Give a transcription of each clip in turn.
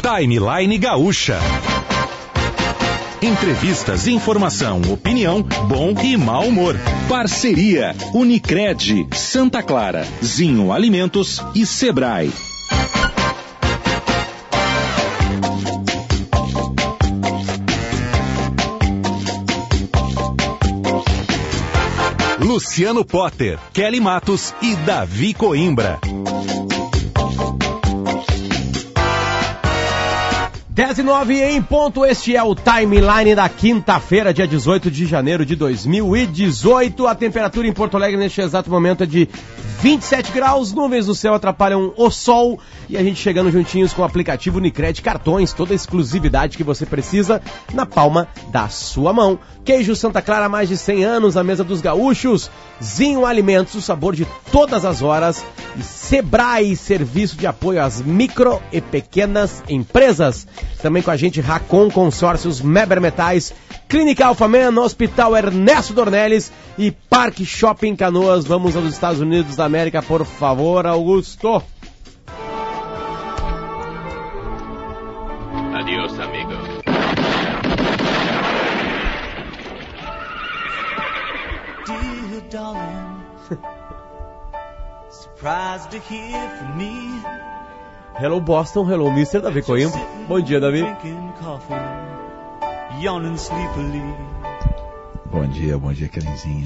Timeline Gaúcha. Entrevistas, informação, opinião, bom e mau humor. Parceria Unicred, Santa Clara, Zinho Alimentos e Sebrae. Luciano Potter, Kelly Matos e Davi Coimbra. 10:09 em ponto, este é o Timeline da quinta-feira, dia 18 de janeiro de 2018. A temperatura em Porto Alegre neste exato momento é de 27 graus, nuvens no céu atrapalham o sol e a gente chegando juntinhos com o aplicativo Unicred Cartões, toda a exclusividade que você precisa na palma da sua mão. Queijo Santa Clara, mais de 100 anos, a mesa dos gaúchos. Zinho Alimentos, o sabor de todas as horas. E Sebrae, serviço de apoio às micro e pequenas empresas. Também com a gente Racon Consórcios, Meber Metais, Clínica Alfaman, Hospital Ernesto Dornelles e Parque Shopping Canoas. Vamos aos Estados Unidos da América, por favor, Augusto. Adiós, amigo. Dear darling, surprised to hear from me. Hello Boston, hello Mr. Davi Coimbra. Bom dia, Davi. Bom dia, Kelenzinha.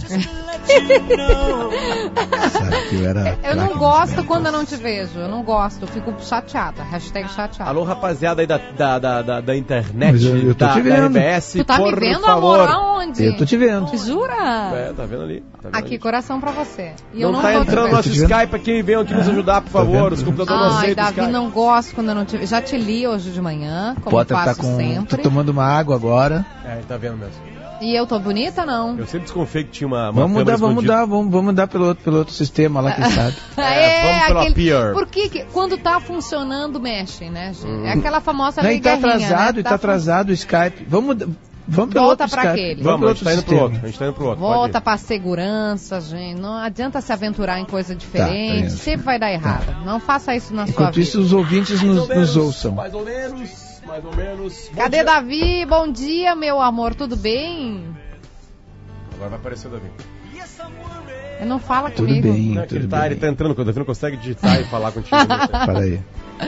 Eu não gosto quando eu não te vejo. Eu não gosto, eu fico chateada. Hashtag chateada. Alô, rapaziada aí da internet, eu tô te vendo. RBS, tu tá por me vendo, favor. amor? Aonde? Eu tô te vendo. Jura? É, tá vendo ali. Aqui, coração pra você. E não, eu não tá tô entrando nosso Skype aqui, venham aqui nos ajudar, por favor. Os computadores não aceitam Davi, Skype. não gosto quando eu não te vejo. Já te li hoje de manhã, como Potter faço tá sempre. Tô tomando uma água agora. É, tá vendo mesmo. E eu tô bonita, não? Eu sempre desconfiei que tinha uma Vamos mudar pelo outro sistema lá, quem sabe. Vamos pelo Appear. Porque quando tá funcionando, mexe, né, gente? É aquela famosa Não, lei e tá guerrinha, atrasado, né? tá atrasado o Skype. Vamos pelo Volta outro pra Skype. aquele. Vamos, a gente tá indo pro outro. A gente tá indo pro outro. Volta pra segurança, gente. Não adianta se aventurar em coisa diferente. Sempre vai dar errado. Não faça isso na sua vida. Enquanto isso, os ouvintes nos ouçam. Mais ou menos. Cadê Davi? Bom dia, meu amor. Tudo bem? Agora vai aparecer o Davi. Ele não fala Tudo comigo. bem, Não, tudo ele bem. tá entrando, o Davi não consegue digitar e falar contigo. Fala aí.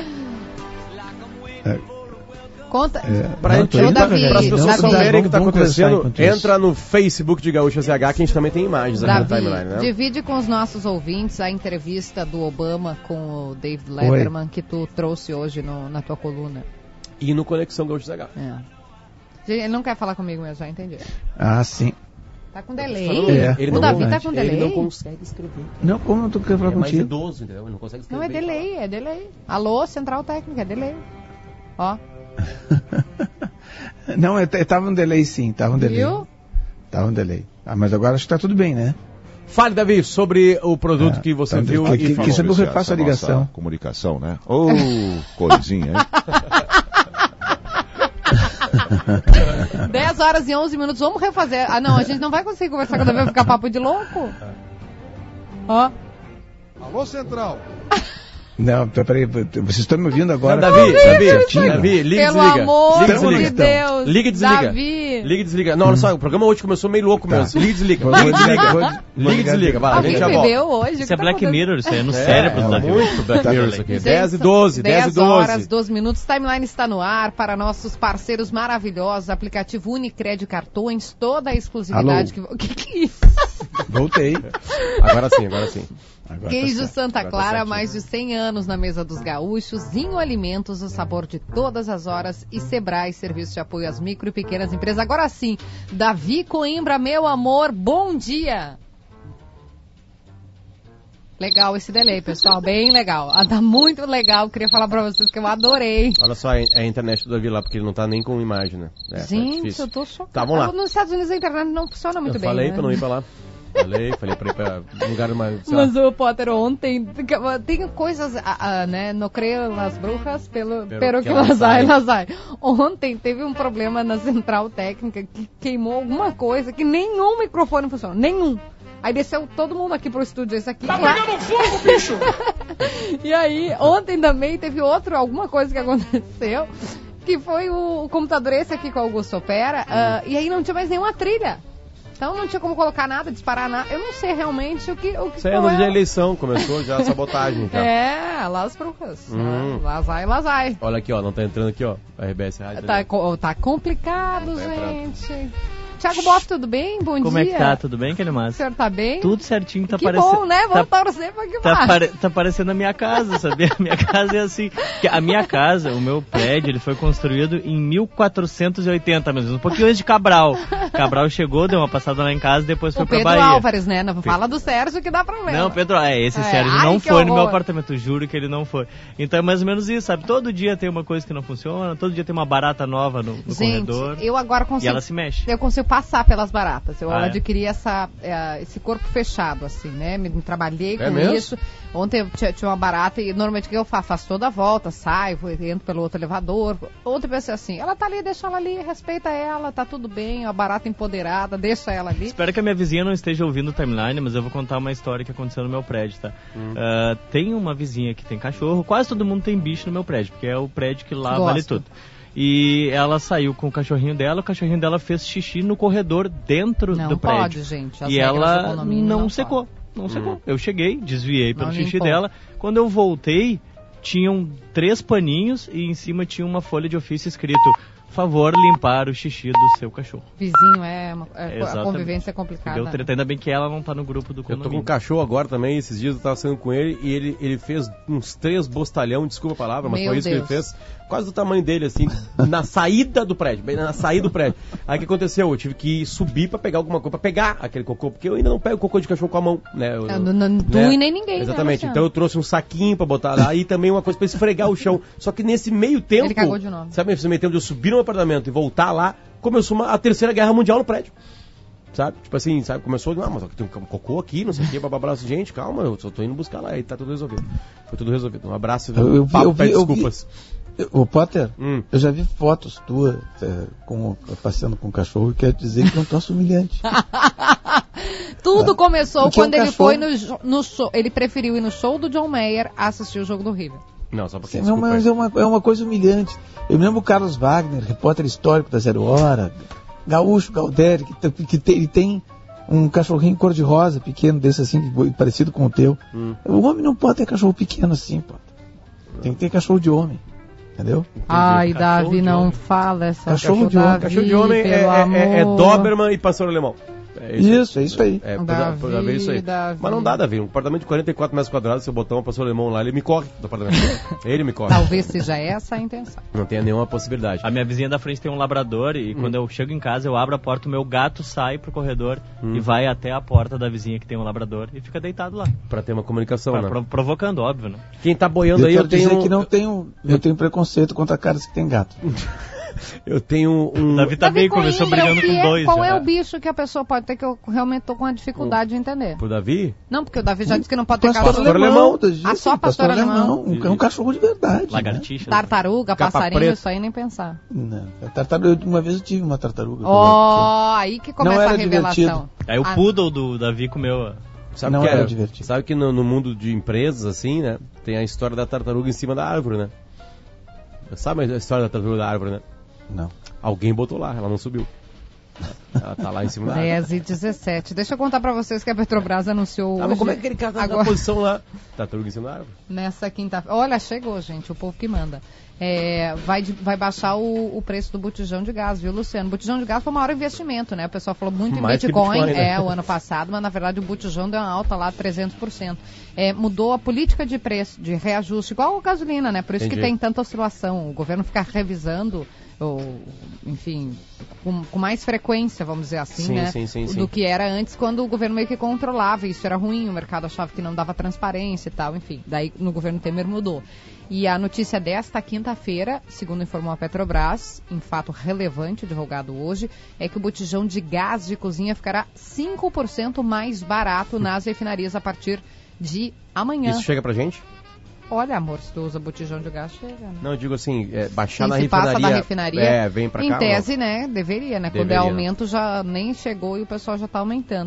Conta. Pra Ô, Davi, as pessoas Davi, souberem o que tá vamos conversar acontecendo, enquanto isso. entra no Facebook de Gaúcha ZH, que a gente também tem imagens aqui no Davi, timeline, né? divide com os nossos ouvintes a entrevista do Obama com o David Letterman que tu trouxe hoje na tua coluna. E no Conexão Gaúcha ZH. Ele não quer falar comigo mesmo, já entendi. Ah, sim. Tá com delay? Ele O Davi tá com delay? Ele não consegue escrever. Não, como eu tô querendo falar É mais contigo? idoso, entendeu? Ele não consegue Não, escrever. é delay. Alô, Central Técnica, é delay. Ó. Não, tava um delay sim, tava um delay. Viu? Tava um delay. Ah, mas agora acho que tá tudo bem, né? Fale, Davi, sobre o produto que você viu e falou. Que sempre eu refaço a ligação. Comunicação, né? Ô, coisinha, hein? 10 horas e 11 minutos, vamos refazer. Ah, não, a gente não vai conseguir conversar com o Davi, vai ficar papo de louco. Ó. Alô, Central. Não, peraí, vocês estão me ouvindo agora? Não, Davi, liga e Pelo desliga. amor Liga e de desliga. Deus. Liga e desliga. Davi. Liga e desliga. Não, olha só, o programa hoje começou meio louco mesmo. Liga e desliga. Vou Liga e desliga. desligar. Liga e desliga. Vai, a gente Alguém já volta. bebeu hoje? Isso é Black Mirror, isso é no cérebro do Davi. Muito Black Mirror isso aqui. Gente, 10 e 12, 10 e 10 horas, 12. 12 minutos. Timeline está no ar para nossos parceiros maravilhosos. Aplicativo Unicred Cartões, toda a exclusividade. Que isso? Voltei. Agora sim. Agora Queijo tá Santa Agora tá Clara, certinho. mais de 100 anos na mesa dos gaúchos. Zinho Alimentos, o sabor de todas as horas. E Sebrae, serviço de apoio às micro e pequenas empresas. Agora sim, Davi Coimbra, meu amor, bom dia. Legal esse delay, pessoal, bem legal. Tá muito legal, queria falar pra vocês que eu adorei. Olha só a internet do Davi lá, porque ele não tá nem com imagem, né? Gente, eu tô chocada. Tá, vamos lá. Nos Estados Unidos a internet não funciona muito Eu bem, falei né? pra não ir pra lá. Falei pra ir pra um lugar mais... Mas o Potter ontem tem coisas, né? Não creio nas bruxas, pero que las hay. Ontem teve um problema na central técnica que queimou alguma coisa que nenhum microfone funcionou. Nenhum. Aí desceu todo mundo aqui pro estúdio, esse aqui. Tá pegando fogo, bicho! E aí, ontem também teve alguma coisa que aconteceu, que foi o computador esse aqui que o Augusto opera, e aí não tinha mais nenhuma trilha. Então não tinha como colocar nada, disparar nada. Eu não sei realmente o que isso aí é no dia da eleição, começou já a sabotagem. Já. Las Brujas. Lazai. Olha aqui, ó, não tá entrando aqui, ó, RBS Rádio. Tá complicado, gente. Thiago Boff, tudo bem? Bom Como dia. Como é que tá? Tudo bem, Kelly? O senhor tá bem? Tudo certinho, tá que parecendo... bom, né? Vamos torcer pra que mais. Tá parecendo a minha casa, sabia? A minha casa é assim... A minha casa, o meu prédio, ele foi construído em 1480, mesmo, um pouquinho antes de Cabral. Cabral chegou, deu uma passada lá em casa e depois foi pra Bahia. Pedro Álvares, né? Não fala do Sérgio que dá problema. Não, Pedro, esse Sérgio não foi no meu apartamento, juro que ele não foi. Então é mais ou menos isso, sabe? Todo dia tem uma coisa que não funciona, todo dia tem uma barata nova no corredor. Eu agora consigo... E ela se mexe. Eu consigo passar pelas baratas. Eu adquiri esse corpo fechado, assim, né? Me trabalhei com isso. Ontem eu tinha uma barata e normalmente o que eu faço? Faço toda a volta, saio, entro pelo outro elevador. Ontem eu pensei assim, ela tá ali, deixa ela ali, respeita ela, tá tudo bem, a barata empoderada, deixa ela ali. Espero que a minha vizinha não esteja ouvindo o timeline, mas eu vou contar uma história que aconteceu no meu prédio, tá? Tem uma vizinha que tem cachorro, quase todo mundo tem bicho no meu prédio, porque é o prédio que lá vale tudo. E ela saiu com o cachorrinho dela fez xixi no corredor dentro do prédio. Não pode, gente. E ela não secou. Eu cheguei, desviei pelo xixi dela. Quando eu voltei, tinham 3 paninhos e em cima tinha uma folha de ofício escrito: favor limpar o xixi do seu cachorro. Vizinho, a convivência é complicada. Deu treta, ainda bem que ela não tá no grupo do condomínio. Eu tô com um cachorro agora também, esses dias eu tava saindo com ele e ele fez uns 3 bostalhão, desculpa a palavra, mas foi isso que ele fez. Quase do tamanho dele, assim, na saída do prédio, bem na saída do prédio. Aí o que aconteceu? Eu tive que subir pra pegar alguma coisa, pra pegar aquele cocô, porque eu ainda não pego cocô de cachorro com a mão, né? Tu e nem ninguém. Exatamente, então eu trouxe um saquinho pra botar lá e também uma coisa pra esfregar o chão. Só que nesse meio tempo, ele cagou de novo. Sabe, nesse meio tempo de eu subir no apartamento e voltar lá, começou a Terceira Guerra Mundial no prédio. Sabe? Tipo assim, sabe? Começou, mas tem um cocô aqui, não sei o que, babá, gente, calma, eu só tô indo buscar lá e tá tudo resolvido. Foi tudo resolvido. Um abraço, desculpas. Ô Potter, eu já vi fotos tuas passeando com o cachorro e quero dizer que não tão humilhante. Tudo começou quando ele foi no show. Ele preferiu ir no show do John Mayer a assistir o jogo do River. Não, só porque não, mas é uma coisa humilhante. Eu lembro o Carlos Wagner, repórter histórico da Zero Hora, Gaúcho, Galdério, que tem um cachorrinho cor-de-rosa, pequeno, desse assim, parecido com o teu. O homem não pode ter cachorro pequeno assim, Potter. Tem que ter cachorro de homem. Entendeu? Ai, Davi, não fala essa cachorro de homem. Cachorro de homem é Doberman e pastor alemão. É isso aí. Davi, isso aí. Mas não dá, Davi. Um apartamento de 44 metros quadrados, se eu botar um pastor alemão lá, ele me corre do apartamento. Ele me corre. Talvez seja essa a intenção. Não tenha nenhuma possibilidade. A minha vizinha da frente tem um labrador e quando eu chego em casa, eu abro a porta, o meu gato sai pro corredor e vai até a porta da vizinha que tem um labrador e fica deitado lá. Pra ter uma comunicação, né? Provocando, óbvio, né? Quem tá boiando aí, eu tenho... Eu tenho preconceito contra caras que tem gato. Eu tenho um... Davi também começou brigando com 2. Qual é o bicho que a pessoa pode ter que eu realmente tô com uma dificuldade de entender? Pro Davi? Não, porque o Davi já disse que não pode ter pastor alemão. Só pastor alemão? É um cachorro de verdade. Lagartixa. Né? Tartaruga, passarinho, isso aí nem pensar. Não, tartaruga, uma vez eu tive uma tartaruga. Aí que começa a revelação. Divertido. Aí o poodle do Davi comeu... Sabe que era divertido. Sabe que no mundo de empresas, assim, né, tem a história da tartaruga em cima da árvore, né? Sabe a história da tartaruga da árvore, né? Não. Alguém botou lá, ela não subiu. Ela tá lá em cima da árvore. 10h17. Deixa eu contar pra vocês que a Petrobras anunciou hoje... Mas como é que aquele cara tá na posição lá? Tartaruga em cima da árvore. Nessa quinta-feira... Olha, chegou, gente, o povo que manda. Vai baixar o preço do botijão de gás, viu, Luciano? O botijão de gás foi o maior investimento, né? O pessoal falou muito em Bitcoin, né? O ano passado, mas na verdade o botijão deu uma alta lá de 300%. Mudou a política de preço, de reajuste, igual a gasolina, né? Por isso que tem tanta oscilação. O governo fica revisando... enfim, com mais frequência, vamos dizer assim, né? Sim. Do que era antes, quando o governo meio que controlava, isso era ruim, o mercado achava que não dava transparência e tal, enfim, daí no governo Temer mudou. E a notícia desta quinta-feira, segundo informou a Petrobras, em fato relevante, divulgado hoje, é que o botijão de gás de cozinha ficará 5% mais barato nas refinarias a partir de amanhã. Isso chega pra gente? Olha, amor, se tu usa botijão de gás, chega, né? Não, eu digo assim, baixar na se refinaria... passa da refinaria, vem pra cá. Em tese, né, deveria, né? Quando é aumento, já nem chegou e o pessoal já tá aumentando.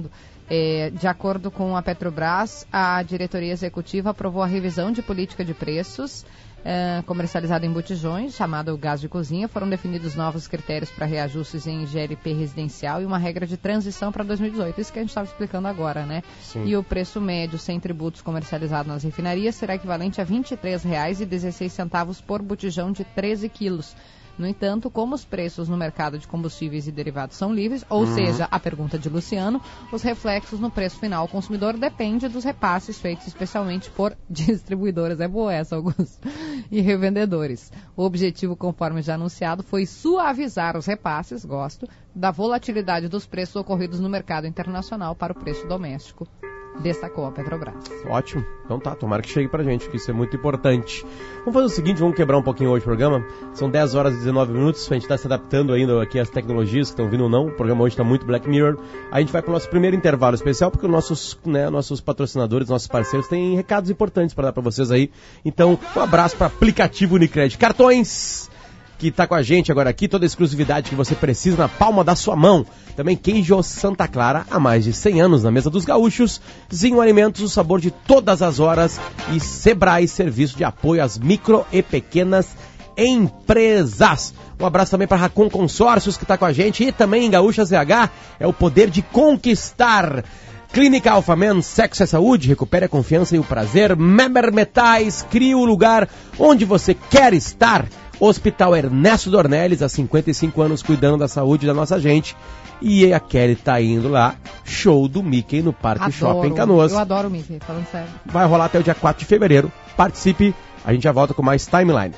De acordo com a Petrobras, a diretoria executiva aprovou a revisão de política de preços comercializado em botijões, chamado gás de cozinha. Foram definidos novos critérios para reajustes em GLP residencial e uma regra de transição para 2018. Isso que a gente estava explicando agora, né? Sim. E o preço médio sem tributos comercializado nas refinarias será equivalente a R$ 23,16 por botijão de 13 quilos. No entanto, como os preços no mercado de combustíveis e derivados são livres, ou seja, a pergunta de Luciano, os reflexos no preço final ao consumidor depende dos repasses feitos especialmente por distribuidoras, é boa essa, Augusto, e revendedores. O objetivo, conforme já anunciado, foi suavizar os repasses, da volatilidade dos preços ocorridos no mercado internacional para o preço doméstico, destacou a Petrobras. Ótimo. Então tá, tomara que chegue pra gente, que isso é muito importante. Vamos fazer o seguinte, vamos quebrar um pouquinho hoje o programa. São 10 horas e 19 minutos, a gente tá se adaptando ainda aqui às tecnologias que estão vindo ou não. O programa hoje tá muito Black Mirror. A gente vai pro nosso primeiro intervalo especial, porque nossos patrocinadores, nossos parceiros têm recados importantes para dar pra vocês aí. Então, um abraço para aplicativo Unicred Cartões, que está com a gente agora aqui, toda a exclusividade que você precisa na palma da sua mão. Também queijo Santa Clara, há mais de 100 anos na mesa dos gaúchos. Zinho Alimentos, o sabor de todas as horas. E Sebrae, serviço de apoio às micro e pequenas empresas. Um abraço também para Racon Consórcios, que está com a gente. E também em Gaúcha ZH, é o poder de conquistar. Clínica Alphaman, sexo é saúde, recupere a confiança e o prazer. Memer Metais, cria o lugar onde você quer estar. Hospital Ernesto Dornelles, há 55 anos cuidando da saúde da nossa gente. E a Kelly tá indo lá, show do Mickey no Parque Shopping Canoas. Eu adoro o Mickey, falando sério. Vai rolar até o dia 4 de fevereiro. Participe, a gente já volta com mais Timeline.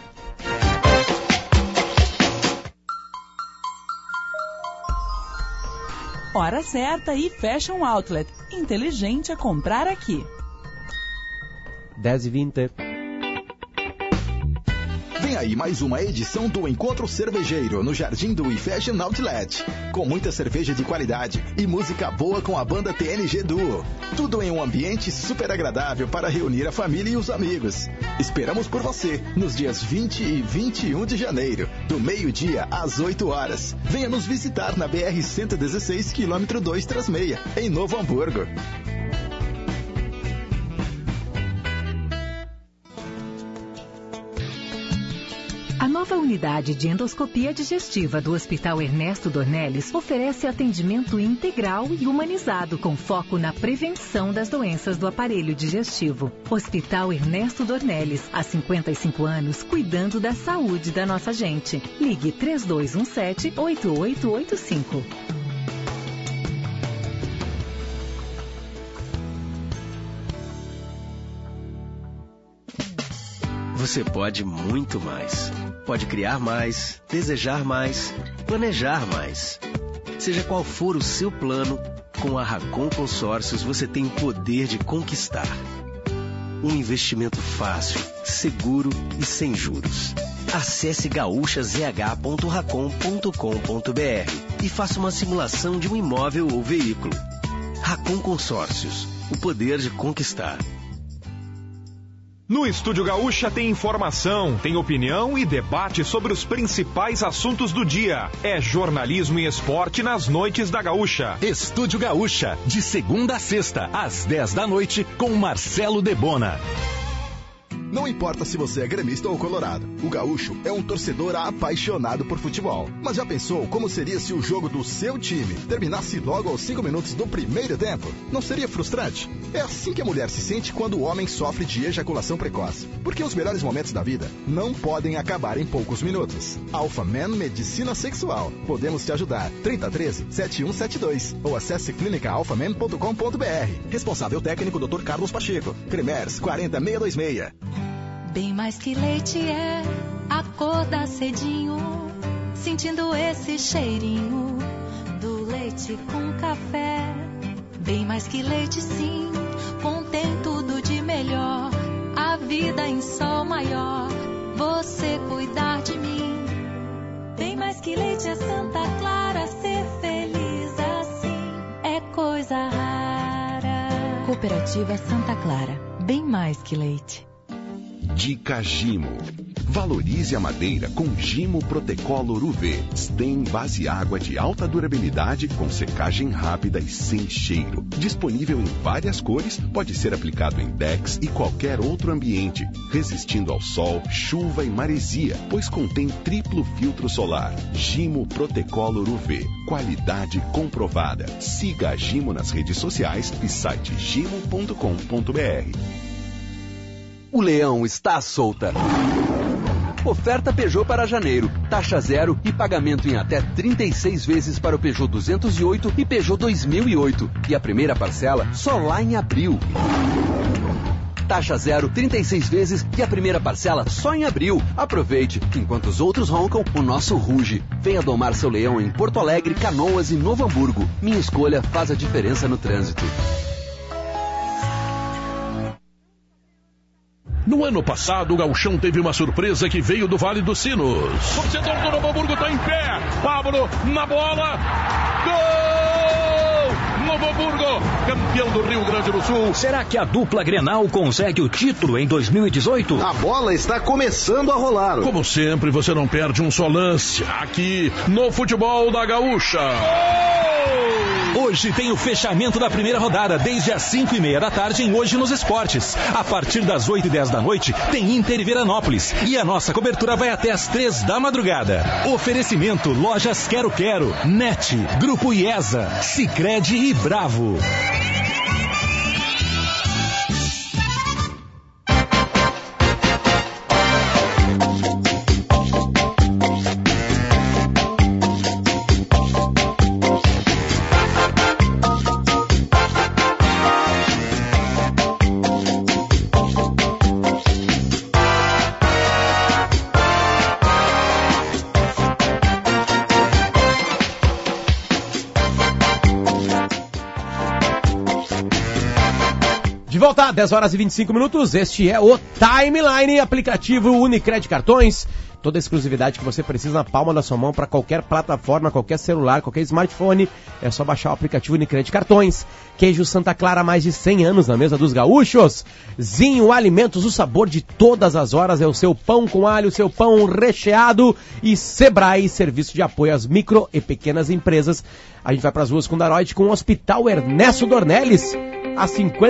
Hora certa e Fashion Outlet. Inteligente é comprar aqui. 10h20. Vem aí mais uma edição do Encontro Cervejeiro no Jardim do Fashion Outlet. Com muita cerveja de qualidade e música boa com a banda TNG Duo. Tudo em um ambiente super agradável para reunir a família e os amigos. Esperamos por você nos dias 20 e 21 de janeiro, do meio-dia às 8 horas. Venha nos visitar na BR-116, quilômetro 236, em Novo Hamburgo. A nova unidade de endoscopia digestiva do Hospital Ernesto Dornelles oferece atendimento integral e humanizado com foco na prevenção das doenças do aparelho digestivo. Hospital Ernesto Dornelles, há 55 anos, cuidando da saúde da nossa gente. Ligue 3217-8885. Você pode muito mais. Pode criar mais, desejar mais, planejar mais. Seja qual for o seu plano, com a Racon Consórcios você tem o poder de conquistar. Um investimento fácil, seguro e sem juros. Acesse gaúchazh.racon.com.br e faça uma simulação de um imóvel ou veículo. Racon Consórcios, o poder de conquistar. No Estúdio Gaúcha tem informação, tem opinião e debate sobre os principais assuntos do dia. É jornalismo e esporte nas noites da Gaúcha. Estúdio Gaúcha, de segunda a sexta, às 10 da noite, com Marcelo Debona. Não importa se você é gremista ou colorado, o gaúcho é um torcedor apaixonado por futebol. Mas já pensou como seria se o jogo do seu time terminasse logo aos 5 minutos do primeiro tempo? Não seria frustrante? É assim que a mulher se sente quando o homem sofre de ejaculação precoce. Porque os melhores momentos da vida não podem acabar em poucos minutos. Alphaman Medicina Sexual. Podemos te ajudar. 3013-7172 ou acesse clinicaalphaman.com.br. Responsável técnico Dr. Carlos Pacheco. Cremers 40626. Bem mais que leite é acordar cedinho, sentindo esse cheirinho do leite com café. Bem mais que leite, sim, contém tudo de melhor. A vida em sol maior, você cuidar de mim. Bem mais que leite é Santa Clara, ser feliz assim é coisa rara. Cooperativa Santa Clara, bem mais que leite. Dica Gimo. Valorize a madeira com Gimo Protecolor UV. Stem base água de alta durabilidade com secagem rápida e sem cheiro. Disponível em várias cores, pode ser aplicado em decks e qualquer outro ambiente, resistindo ao sol, chuva e maresia, pois contém triplo filtro solar. Gimo Protecolor UV. Qualidade comprovada. Siga a Gimo nas redes sociais e site gimo.com.br. O leão está à solta. Oferta Peugeot para janeiro. Taxa zero e pagamento em até 36 vezes para o Peugeot 208 e Peugeot 2008. E a primeira parcela só lá em abril. Taxa zero, 36 vezes e a primeira parcela só em abril. Aproveite. Enquanto os outros roncam, o nosso ruge. Venha domar seu leão em Porto Alegre, Canoas e Novo Hamburgo. Minha escolha faz a diferença no trânsito. No ano passado, o Gauchão teve uma surpresa que veio do Vale dos Sinos. O torcedor do Novo Hamburgo está em pé. Pablo na bola. Gol! Novo Hamburgo, campeão do Rio Grande do Sul. Será que a dupla Grenal consegue o título em 2018? A bola está começando a rolar. Como sempre, você não perde um só lance aqui no Futebol da Gaúcha. Hoje tem o fechamento da primeira rodada, desde as 5:30 da tarde em Hoje nos Esportes. A partir das 8:10 da noite, tem Inter e Veranópolis. E a nossa cobertura vai até as 3 da madrugada. Oferecimento Lojas Quero Quero, NET, Grupo IESA, Sicredi e Bravo. Volta, 10 horas e 25 minutos, este é o Timeline, aplicativo Unicred Cartões, toda a exclusividade que você precisa na palma da sua mão para qualquer plataforma, qualquer celular, qualquer smartphone, é só baixar o aplicativo Unicred Cartões. Queijo Santa Clara, há mais de 100 anos na mesa dos gaúchos. Zinho Alimentos, o sabor de todas as horas, é o seu pão com alho, seu pão recheado. E Sebrae, serviço de apoio às micro e pequenas empresas. A gente vai para as ruas com Daroit, com o Hospital Ernesto Dornelles. Há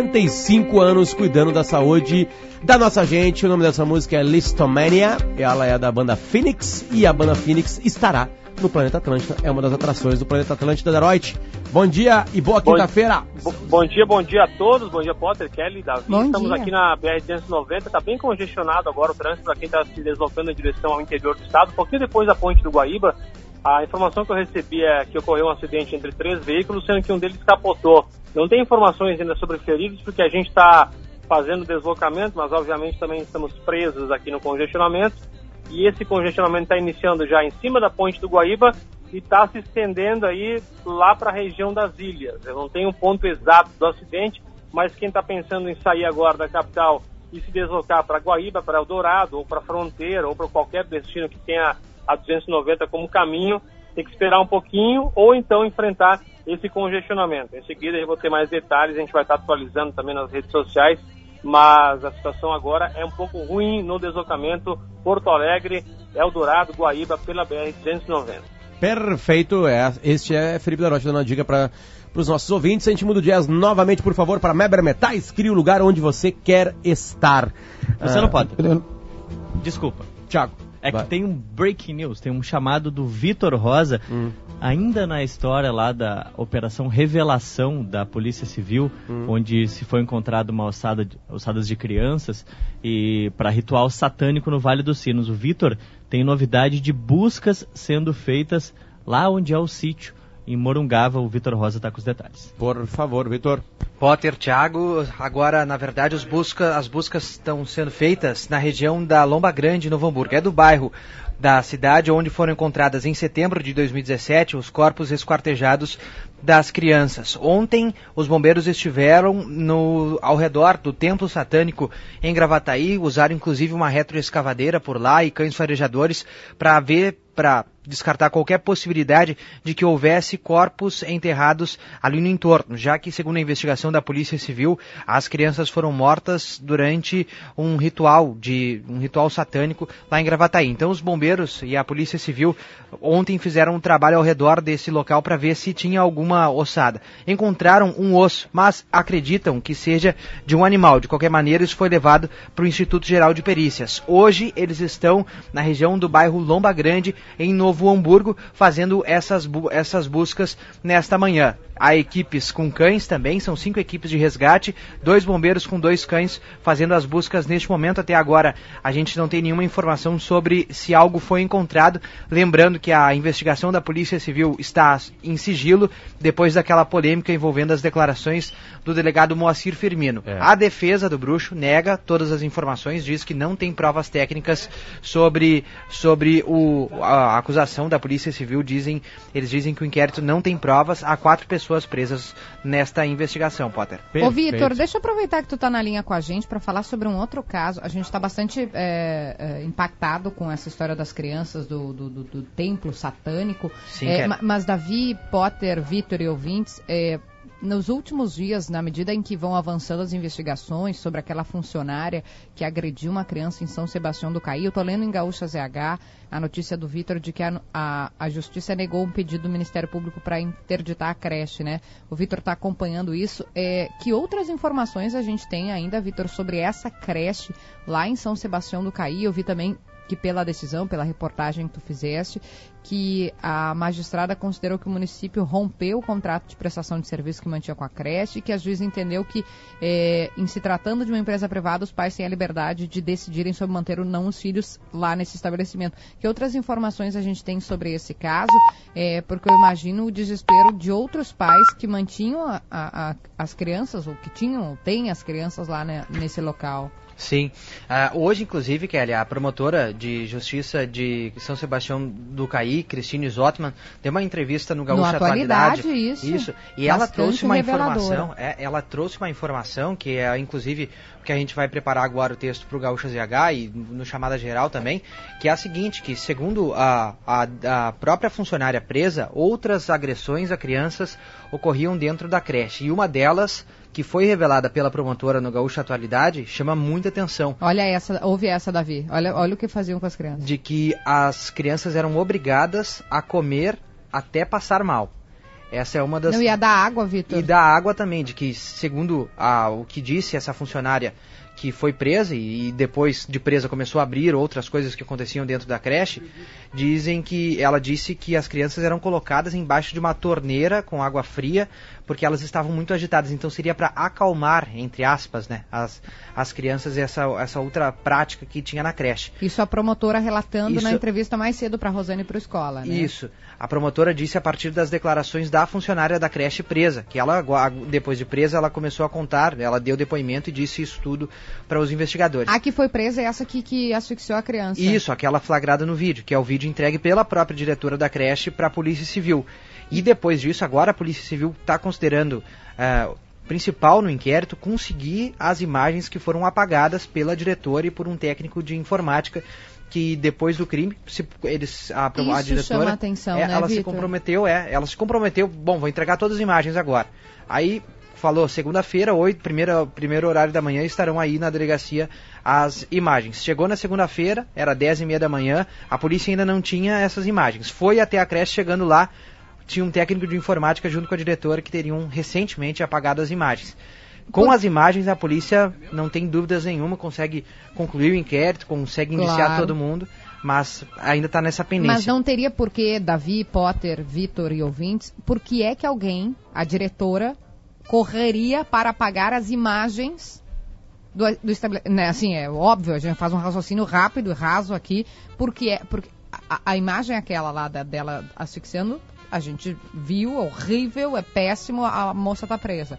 55 anos cuidando da saúde da nossa gente. O nome dessa música é Listomania. Ela é da banda Phoenix e a banda Phoenix estará no Planeta Atlântida. É uma das atrações do Planeta Atlântida da Daroit. Bom dia e boa quinta-feira. Bom dia a todos. Bom dia, Potter, Kelly, Davi. Bom Estamos dia. aqui na BR-290. Está bem congestionado agora o trânsito para quem está se deslocando em direção ao interior do estado. Um pouquinho depois da ponte do Guaíba, a informação que eu recebi é que ocorreu um acidente entre 3 veículos, sendo que um deles capotou. Não tem informações ainda sobre feridos, porque a gente está fazendo deslocamento, mas obviamente também estamos presos aqui no congestionamento. E esse congestionamento está iniciando já em cima da ponte do Guaíba e está se estendendo aí lá para a região das ilhas. Eu não tenho um ponto exato do acidente, mas quem está pensando em sair agora da capital e se deslocar para Guaíba, para Eldorado, ou para a Fronteira, ou para qualquer destino que tenha a 290 como caminho, tem que esperar um pouquinho ou então enfrentar esse congestionamento. Em seguida eu vou ter mais detalhes, a gente vai estar atualizando também nas redes sociais, mas a situação agora é um pouco ruim no deslocamento Porto Alegre, Eldorado, Guaíba, pela BR-290. Perfeito, este é Felipe Darotti dando uma dica para os nossos ouvintes. A gente muda o jazz novamente, por favor, para Meber Metais. Crie o lugar onde você quer estar. Você não pode. Desculpa. Thiago. É que tem um breaking news, tem um chamado do Vitor Rosa, ainda na história lá da Operação Revelação da Polícia Civil, onde se foi encontrado uma ossadas de crianças e para ritual satânico no Vale dos Sinos. O Vitor tem novidade de buscas sendo feitas lá onde é o sítio, em Morungava. O Vitor Rosa está com os detalhes. Por favor, Vitor. Potter, Thiago, agora na verdade as buscas estão sendo feitas na região da Lomba Grande, Novo Hamburgo. É do bairro da cidade onde foram encontradas em setembro de 2017 os corpos esquartejados das crianças. Ontem os bombeiros estiveram ao redor do templo satânico em Gravataí, usaram inclusive uma retroescavadeira por lá e cães farejadores para descartar qualquer possibilidade de que houvesse corpos enterrados ali no entorno, já que, segundo a investigação da Polícia Civil, as crianças foram mortas durante um ritual satânico lá em Gravataí. Então os bombeiros e a Polícia Civil ontem fizeram um trabalho ao redor desse local para ver se tinha alguma ossada. Encontraram um osso, mas acreditam que seja de um animal. De qualquer maneira, isso foi levado para o Instituto Geral de Perícias. Hoje eles estão na região do bairro Lomba Grande, em Novo Hamburgo, fazendo essas buscas nesta manhã. Há equipes com cães também, são 5 equipes de resgate, 2 bombeiros com 2 cães fazendo as buscas neste momento. Até agora a gente não tem nenhuma informação sobre se algo foi encontrado. Lembrando que a investigação da Polícia Civil está em sigilo depois daquela polêmica envolvendo as declarações do delegado Moacir Firmino. A defesa do bruxo nega todas as informações, diz que não tem provas técnicas sobre a acusação da Polícia Civil. Eles dizem que o inquérito não tem provas. Há 4 pessoas presas nesta investigação, Potter. Ô, Vitor, deixa eu aproveitar que tu tá na linha com a gente para falar sobre um outro caso. A gente está bastante impactado com essa história das crianças do templo satânico. Sim, mas Davi, Potter, Vitor e ouvintes, nos últimos dias, na medida em que vão avançando as investigações sobre aquela funcionária que agrediu uma criança em São Sebastião do Caí, eu estou lendo em Gaúcha ZH a notícia do Vitor de que a Justiça negou um pedido do Ministério Público para interditar a creche, né? O Vitor está acompanhando isso. Que outras informações a gente tem ainda, Vitor, sobre essa creche lá em São Sebastião do Caí? Eu vi também que pela decisão, pela reportagem que tu fizeste, que a magistrada considerou que o município rompeu o contrato de prestação de serviço que mantinha com a creche e que a juíza entendeu que, em se tratando de uma empresa privada, os pais têm a liberdade de decidirem sobre manter ou não os filhos lá nesse estabelecimento. Que outras informações a gente tem sobre esse caso? Porque eu imagino o desespero de outros pais que mantinham as crianças, ou que têm as crianças lá nesse local. Sim. Hoje, inclusive, Kelly, a promotora de justiça de São Sebastião do Caí, Cristine Zottmann, deu uma entrevista no Gaúcha Atualidade. Isso. E ela trouxe uma informação. Ela trouxe uma informação que é, inclusive, que a gente vai preparar agora o texto para o Gaúcha ZH e no Chamada Geral também, que é a seguinte, que segundo a própria funcionária presa, outras agressões a crianças ocorriam dentro da creche. E uma delas, que foi revelada pela promotora no Gaúcha Atualidade, chama muita atenção. Ouve essa, Davi. Olha o que faziam com as crianças. De que as crianças eram obrigadas a comer até passar mal. Essa é uma das... Não ia dar água, Vitor? E da água também, de que, segundo o que disse essa funcionária que foi presa e depois de presa começou a abrir outras coisas que aconteciam dentro da creche, ela disse que as crianças eram colocadas embaixo de uma torneira com água fria, porque elas estavam muito agitadas. Então seria para acalmar, entre aspas, né, as crianças, essa outra prática que tinha na creche. Isso a promotora relatando na entrevista mais cedo para a Rosane e para a escola, né? Isso. A promotora disse a partir das declarações da funcionária da creche presa, que ela, depois de presa, ela começou a contar, ela deu depoimento e disse isso tudo para os investigadores. A que foi presa é essa que asfixiou a criança. Isso, aquela flagrada no vídeo, que é o vídeo entregue pela própria diretora da creche para a Polícia Civil. E depois disso, agora a Polícia Civil está considerando principal no inquérito conseguir as imagens que foram apagadas pela diretora e por um técnico de informática, que depois do crime, a diretora, chama a atenção, né, ela se comprometeu, bom, vou entregar todas as imagens agora. Aí falou, segunda-feira, primeiro horário da manhã, estarão aí na delegacia as imagens. Chegou na segunda-feira, era 10h30 da manhã, a polícia ainda não tinha essas imagens. Foi até a creche, chegando lá, tinha um técnico de informática junto com a diretora que teriam recentemente apagado as imagens. Com as imagens, a polícia, não tem dúvidas nenhuma, consegue concluir o inquérito, consegue indiciar todo mundo, mas ainda está nessa pendência. Mas não teria por que, Davi, Potter, Vitor e ouvintes, por que é que alguém, a diretora, correria para apagar as imagens do estabelecimento? Né, assim, é óbvio, a gente faz um raciocínio rápido e raso aqui, porque a imagem aquela lá dela asfixiando, a gente viu, é horrível, é péssimo, a moça está presa.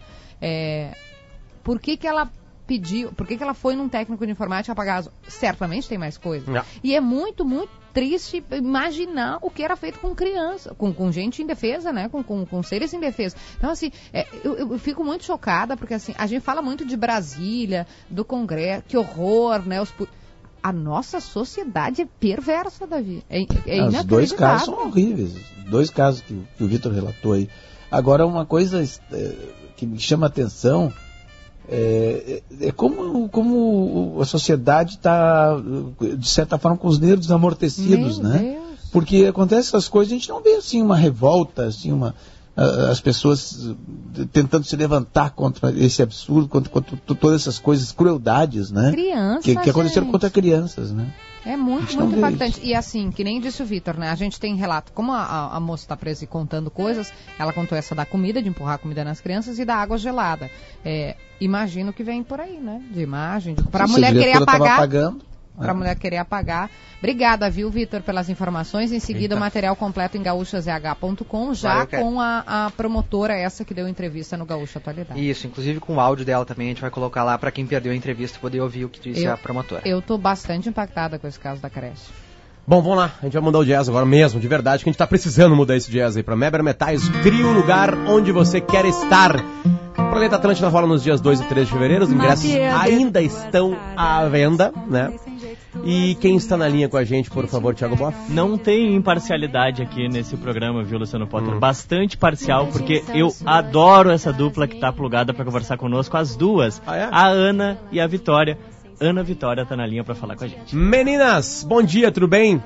Por que ela pediu, por que ela foi num técnico de informática apagar certamente tem mais coisa. Não. E é muito, muito triste imaginar o que era feito com criança, com gente indefesa, né? Com seres indefesos. Então, assim, eu fico muito chocada, porque assim, a gente fala muito de Brasília, do Congresso, que horror, né? a nossa sociedade é perversa, Davi. É Os dois casos são horríveis. Os 2 casos que o Vitor relatou aí. Agora, uma coisa que me chama a atenção é como a sociedade está, de certa forma, com os nervos amortecidos, né? Deus. Porque acontece essas coisas, a gente não vê assim uma revolta, assim, as pessoas tentando se levantar contra esse absurdo, contra todas essas coisas, crueldades, né? Crianças, que aconteceram contra crianças, né? É muito impactante. E assim, que nem disse o Vitor, né? A gente tem relato, como a moça está presa e contando coisas, ela contou essa da comida, de empurrar a comida nas crianças, e da água gelada. Imagino que vem por aí, né? De imagem, para a mulher querer apagar. Para a mulher querer apagar. Obrigada, viu, Vitor, pelas informações. Em seguida, o material completo em gaúchazh.com, já com a promotora, essa que deu entrevista no Gaúcha Atualidade. Isso, inclusive com o áudio dela também, a gente vai colocar lá para quem perdeu a entrevista poder ouvir o que disse a promotora. Eu tô bastante impactada com esse caso da creche. Bom, vamos lá, a gente vai mudar o jazz agora mesmo, de verdade, que a gente tá precisando mudar esse jazz aí pra Meber Metais. Crie um lugar onde você quer estar. O Planeta Atlântida rola nos dias 2 e 3 de fevereiro, os ingressos ainda estão à venda, né? E quem está na linha com a gente, por favor, Thiago Boff? Não tem imparcialidade aqui nesse programa, viu, Luciano Potter? Bastante parcial, porque eu adoro essa dupla que tá plugada para conversar conosco, as duas, a Ana e a Vitória. Ana Vitória tá na linha para falar com a gente. Meninas, bom dia, tudo bem?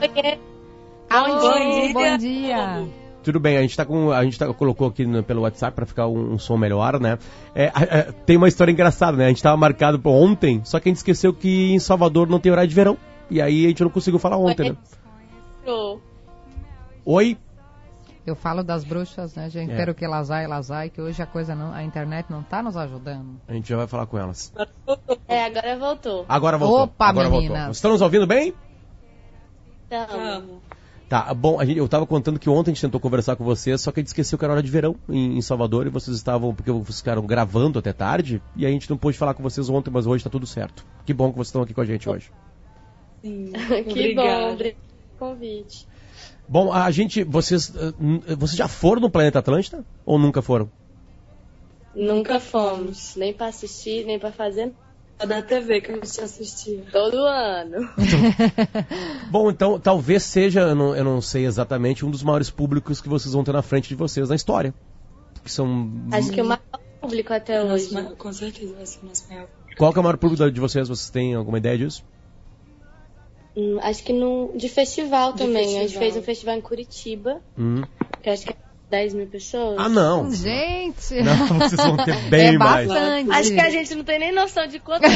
Bom dia. Tudo bem, a gente colocou aqui pelo WhatsApp para ficar um som melhor, né? Tem uma história engraçada, né? A gente tava marcado para ontem, só que a gente esqueceu que em Salvador não tem horário de verão. E aí a gente não conseguiu falar ontem, né? Oi? Eu falo das bruxas, né, gente? Pero que Lazai, que hoje a internet não tá nos ajudando. A gente já vai falar com elas. Agora voltou. Agora voltou. Opa, agora meninas. Voltou. Estão nos ouvindo bem? Estamos. Tá, bom, eu tava contando que ontem a gente tentou conversar com vocês, só que a gente esqueceu que era hora de verão em Salvador e vocês porque vocês ficaram gravando até tarde e a gente não pôde falar com vocês ontem, mas hoje tá tudo certo. Que bom que vocês estão aqui com a gente hoje. Sim, que bom, obrigado pelo convite. Bom, vocês já foram no Planeta Atlântida ou nunca foram? Nunca fomos, nem pra assistir, nem pra fazer da TV que a gente assistia. Todo ano. Bom, então talvez seja, eu não sei exatamente, um dos maiores públicos que vocês vão ter na frente de vocês na história. Que são... Acho que o maior público até hoje. Com certeza vai ser o nosso maior. Qual que é o maior público de vocês? Vocês têm alguma ideia disso? Acho que de festival também. A gente fez um festival em Curitiba, que acho que é 10 mil pessoas. Ah, não! Gente! Não, vocês vão ter bem mais. Bastante. Acho que a gente não tem nem noção de quantas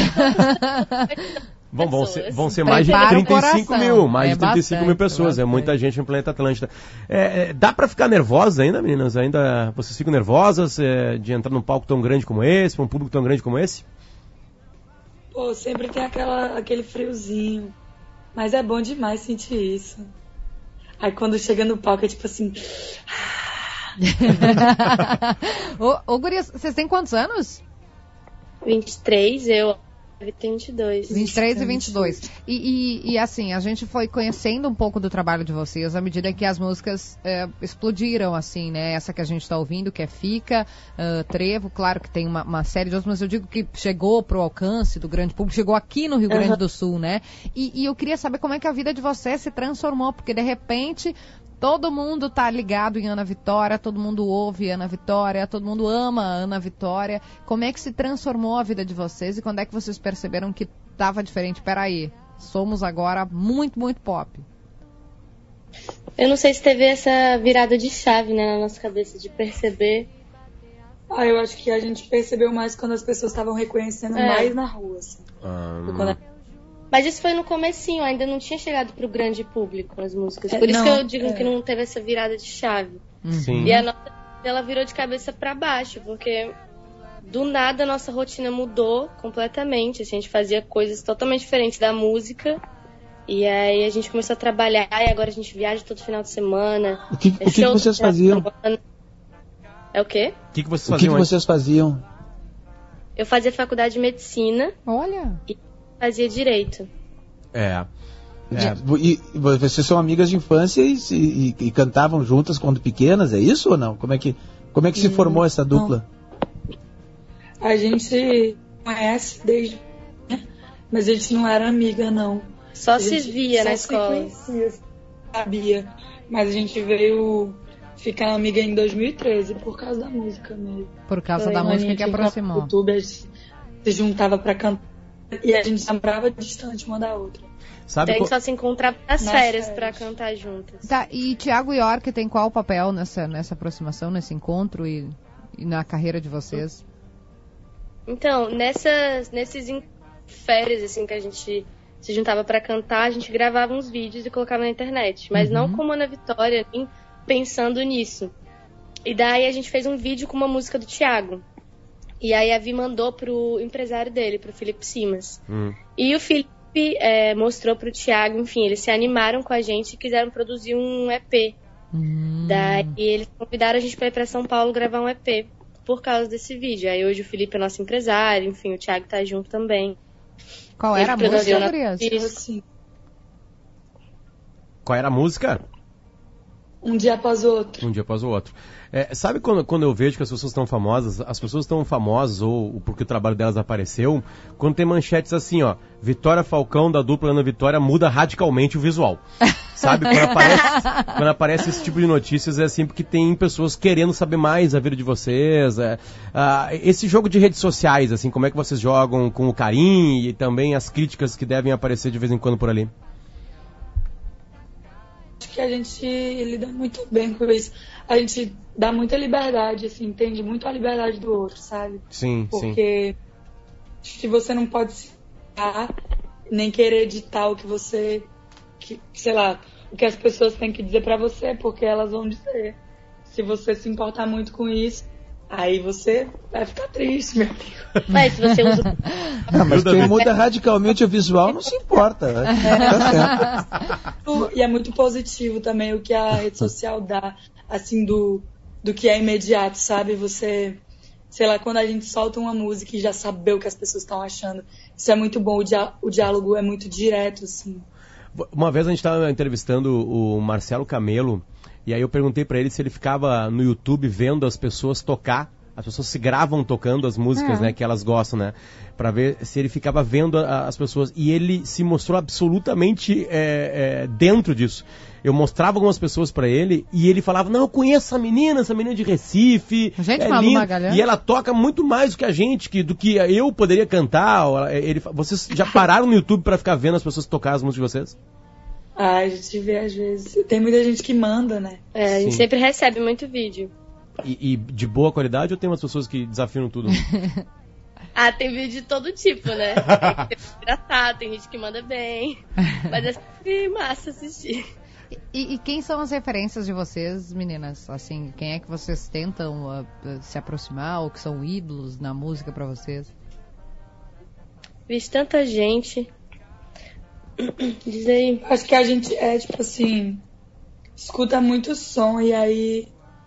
vão ser mais de 35 mil. Mais de 35 mil pessoas. É muita gente no Planeta Atlântida. Dá pra ficar nervosa ainda, meninas? Ainda vocês ficam nervosas de entrar num palco tão grande como esse, pra um público tão grande como esse? Pô, sempre tem aquele friozinho. Mas é bom demais sentir isso. Aí quando chega no palco é tipo assim... Ô, gurias, vocês têm quantos anos? 23, eu tenho 22. 23 e 22. E assim, a gente foi conhecendo um pouco do trabalho de vocês à medida que as músicas explodiram, assim, né? Essa que a gente tá ouvindo, que é Fica, Trevo, claro que tem uma série de outras, mas eu digo que chegou pro alcance do grande público, chegou aqui no Rio Grande do Sul, né? E eu queria saber como é que a vida de vocês se transformou, porque de repente... Todo mundo tá ligado em Ana Vitória, todo mundo ouve Ana Vitória, todo mundo ama a Ana Vitória. Como é que se transformou a vida de vocês e quando é que vocês perceberam que tava diferente? Peraí, somos agora muito, muito pop. Eu não sei se teve essa virada de chave, né, na nossa cabeça, de perceber. Eu acho que a gente percebeu mais quando as pessoas estavam reconhecendo mais na rua, assim. Mas isso foi no comecinho, ainda não tinha chegado pro grande público as músicas. Por isso que eu digo que não teve essa virada de chave. Sim. E a nossa, ela virou de cabeça pra baixo, porque do nada a nossa rotina mudou completamente. A gente fazia coisas totalmente diferentes da música. E aí a gente começou a trabalhar e agora a gente viaja todo final de semana. O que vocês faziam? É o quê? O que vocês faziam? Eu fazia faculdade de medicina. Olha! E fazia direito. E vocês são amigas de infância e cantavam juntas quando pequenas, é isso ou não? Como é que se formou essa dupla? A gente conhece desde... Mas a gente não era amiga, não. Só se via na escola. Sabia. Mas a gente veio ficar amiga em 2013 por causa da música mesmo. Por causa da música que aproximou. No YouTube, a gente se juntava pra cantar e a gente namorava distante uma da outra. A gente só se encontrava nas férias pra cantar juntas. Tá, e Thiago York tem qual papel nessa aproximação, nesse encontro e na carreira de vocês? Então, nesses férias assim que a gente se juntava pra cantar, a gente gravava uns vídeos e colocava na internet, mas não como Ana Vitória, nem pensando nisso. E daí a gente fez um vídeo com uma música do Thiago. E aí a Vi mandou pro empresário dele, pro Felipe Simas. E o Felipe mostrou pro Thiago, enfim, eles se animaram com a gente e quiseram produzir um EP. Daí eles convidaram a gente pra ir pra São Paulo gravar um EP por causa desse vídeo. Aí hoje o Felipe é nosso empresário, enfim, o Thiago tá junto também. Qual era a música, Gurias? Qual era a música? Um dia após o outro. Um dia após o outro. Sabe quando eu vejo que as pessoas estão famosas? As pessoas estão famosas ou porque o trabalho delas apareceu, quando tem manchetes assim, ó, Vitória Falcão da dupla Ana Vitória muda radicalmente o visual. Sabe? Quando aparece esse tipo de notícias é assim porque tem pessoas querendo saber mais a vida de vocês. Esse jogo de redes sociais, assim, como é que vocês jogam com o carinho e também as críticas que devem aparecer de vez em quando por ali? Que a gente lida muito bem com isso. A gente dá muita liberdade, assim, entende muito a liberdade do outro, sabe? Sim, porque se você não pode se dar, nem querer editar o que você, sei lá, o que as pessoas têm que dizer pra você, porque elas vão dizer. Se você se importar muito com isso, aí você vai ficar triste, meu amigo. Mas se você usa... mas quem muda radicalmente o visual não se importa. Né? Tá certo. E é muito positivo também o que a rede social dá, assim, do que é imediato, sabe? Você, sei lá, quando a gente solta uma música e já saber o que as pessoas estão achando, isso é muito bom, o diálogo é muito direto, assim. Uma vez a gente estava entrevistando o Marcelo Camelo, e aí eu perguntei pra ele se ele ficava no YouTube vendo as pessoas tocar. As pessoas se gravam tocando as músicas, né, que elas gostam, né? Pra ver se ele ficava vendo as pessoas. E ele se mostrou absolutamente dentro disso. Eu mostrava algumas pessoas pra ele e ele falava, não, eu conheço essa menina de Recife. Gente, Malu Magalhães. E ela toca muito mais do que a gente, do que eu poderia cantar. Vocês já pararam no YouTube pra ficar vendo as pessoas tocar as músicas de vocês? A gente vê às vezes. Tem muita gente que manda, né? A gente sempre recebe muito vídeo. E de boa qualidade ou tem umas pessoas que desafiam tudo? Tem vídeo de todo tipo, né? Tem que ser engraçado, tem gente que manda bem. Mas é sempre massa assistir. E quem são as referências de vocês, meninas? Assim, quem é que vocês tentam se aproximar ou que são ídolos na música pra vocês? Vixe, tanta gente. Diz aí. Acho que a gente tipo assim, escuta muito som e aí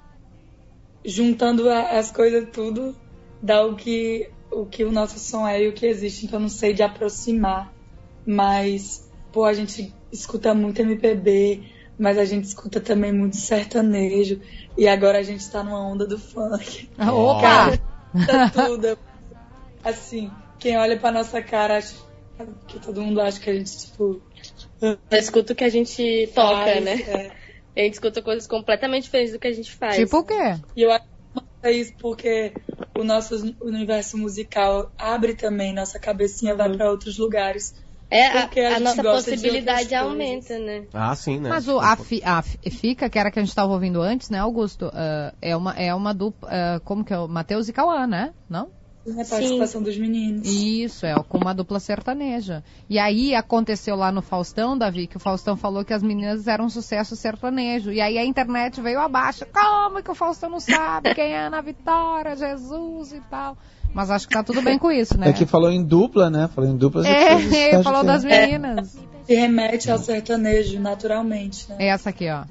juntando as coisas tudo dá o que o nosso som é e o que existe. Então não sei de aproximar, mas a gente escuta muito MPB, mas a gente escuta também muito sertanejo e agora a gente tá numa onda do funk. Opa! Tudo. Assim, quem olha pra nossa cara acha que todo mundo acha que a gente, tipo... Eu escuto o que a gente toca, né? A gente escuta coisas completamente diferentes do que a gente faz. Tipo o quê? E eu acho que é isso porque o nosso universo musical abre também, nossa cabecinha vai pra outros lugares. A nossa possibilidade aumenta, né? Sim, né? Mas a Fica, que era que a gente estava ouvindo antes, né, Augusto? É uma dupla, como que é? O Matheus e Cauã, né? Não? A participação dos meninos. Isso, com uma dupla sertaneja. E aí aconteceu lá no Faustão, Davi, que o Faustão falou que as meninas eram um sucesso sertanejo. E aí a internet veio abaixo. Como que o Faustão não sabe quem é Ana Vitória, Jesus e tal? Mas acho que tá tudo bem com isso, né? É que falou em dupla, né? Falou em dupla. Falou das meninas. Se remete ao sertanejo, naturalmente, né? É essa aqui, ó.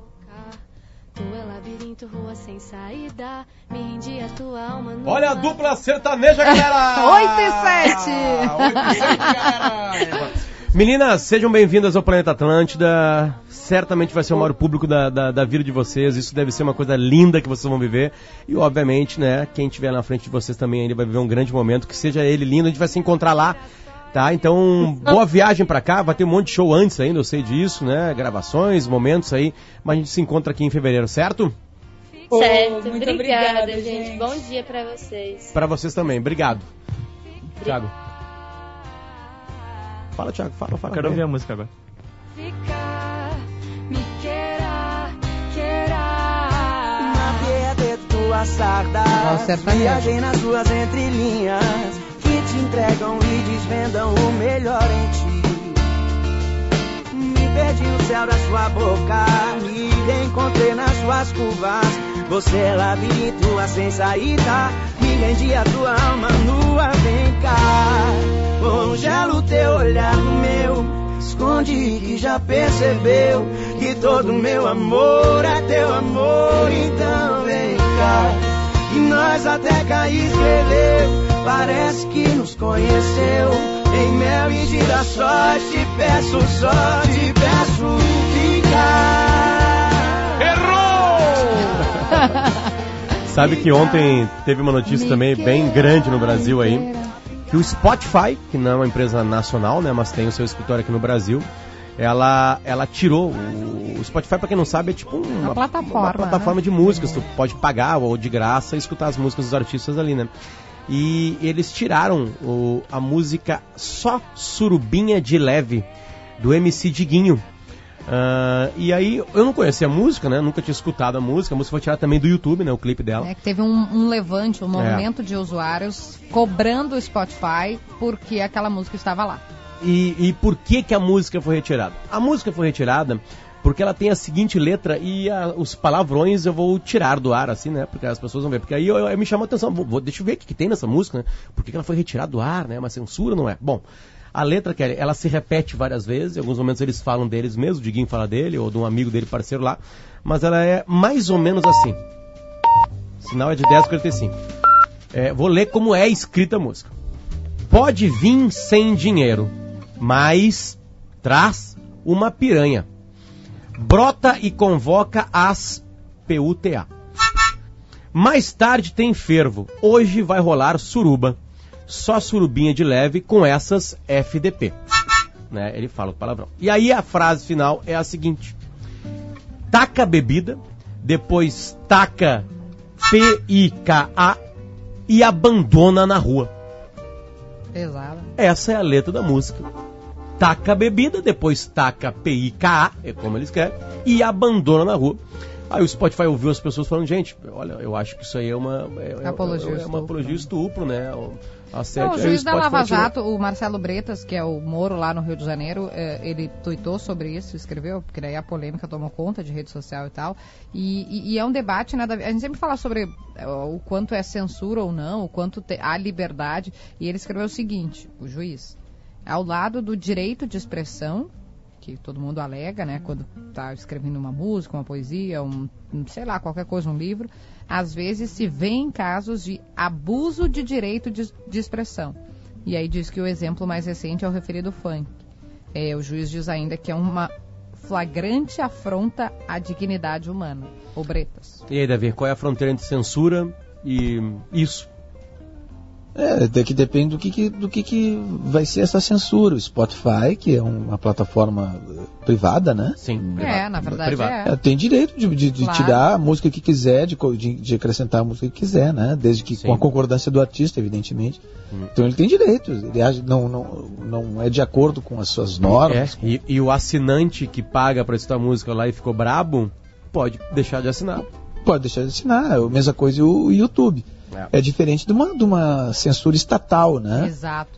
Tu é labirinto, rua sem saída, me rendi a tua alma. Olha a dupla sertaneja, galera! 8 e 7! 8 e 7, galera! Meninas, sejam bem-vindas ao Planeta Atlântida. Certamente vai ser o maior público da vida de vocês. Isso deve ser uma coisa linda que vocês vão viver. E, obviamente, né, quem estiver na frente de vocês também ainda vai viver um grande momento. Que seja ele lindo, a gente vai se encontrar lá. Tá, então, boa viagem pra cá, vai ter um monte de show antes ainda, eu sei disso, né? Gravações, momentos aí, mas a gente se encontra aqui em fevereiro, certo? Certo, muito obrigada, gente. Bom dia pra vocês. Pra vocês também, obrigado. Thiago. Fala, Thiago, fala. Quero ouvir a música agora. Me queira, de tua sarda, viagem nas suas entrelinhas, que te entregam e desvendam o melhor em ti. Me perdi no céu da sua boca, me encontrei nas suas curvas. Você é labirinto, sem saída, me rendi a tua alma nua, vem cá. Congela o teu olhar no meu, esconde que já percebeu que todo meu amor é teu amor, então vem cá. E nós até cair escreveu, parece que nos conheceu. Em mel e girassóis te peço ficar. Errou! Sabe que ontem teve uma notícia também bem grande no Brasil aí, que o Spotify, que não é uma empresa nacional, né, mas tem o seu escritório aqui no Brasil, ela tirou o Spotify, pra quem não sabe, é tipo uma plataforma, né, de músicas. Tu pode pagar ou de graça e escutar as músicas dos artistas ali, né? E eles tiraram a música Só Surubinha de Leve, do MC Diguinho. E aí, eu não conhecia a música, né? Nunca tinha escutado a música foi tirada também do YouTube, né? O clipe dela. Que teve um levante, um movimento de usuários cobrando o Spotify porque aquela música estava lá. E por que a música foi retirada? A música foi retirada porque ela tem a seguinte letra e os palavrões eu vou tirar do ar, assim, né? Porque as pessoas vão ver. Porque aí eu me chamou a atenção. Deixa eu ver o que tem nessa música, né? Por que ela foi retirada do ar, né? Uma censura, não é? Bom, a letra, Kelly, ela se repete várias vezes. Em alguns momentos eles falam deles mesmo, o Diguinho fala dele, ou de um amigo dele, parceiro lá. Mas ela é mais ou menos assim. O sinal é de 10h45. Vou ler como é escrita a música. Pode vir sem dinheiro, mas traz uma piranha. Brota e convoca as PUTA. Mais tarde tem fervo. Hoje vai rolar suruba. Só surubinha de leve com essas FDP. Né? Ele fala o palavrão. E aí a frase final é a seguinte: taca bebida, depois taca PIKA e abandona na rua. Pesado. Essa é a letra da música. Taca bebida, depois taca PIKA, é como eles querem, e abandona na rua. Aí o Spotify ouviu as pessoas falando, gente, olha, eu acho que isso aí é uma apologia ao estupro, né? O juiz da Lava Jato, o Marcelo Bretas, que é o Moro lá no Rio de Janeiro, ele tuitou sobre isso, escreveu, porque daí a polêmica tomou conta de rede social e tal, e é um debate, né? A gente sempre fala sobre o quanto é censura ou não, o quanto há liberdade, e ele escreveu o seguinte, o juiz: ao lado do direito de expressão, que todo mundo alega, né, quando está escrevendo uma música, uma poesia, sei lá, qualquer coisa, um livro, às vezes se vê em casos de abuso de direito de expressão. E aí diz que o exemplo mais recente é o referido funk. O juiz diz ainda que é uma flagrante afronta à dignidade humana. Ô Bretas. E aí, Davi, qual é a fronteira entre censura e isso? Que depende do que vai ser essa censura. O Spotify, que é uma plataforma privada, né? Sim. Na verdade tem direito de tirar a música que quiser, de acrescentar a música que quiser, né? Desde que com a concordância do artista, evidentemente. Então ele tem direito. Ele não é de acordo com as suas normas. E o assinante que paga para escutar a música lá e ficou brabo, pode deixar de assinar. Pode deixar de assinar. A mesma coisa o YouTube. É diferente de uma censura estatal, né? Exato.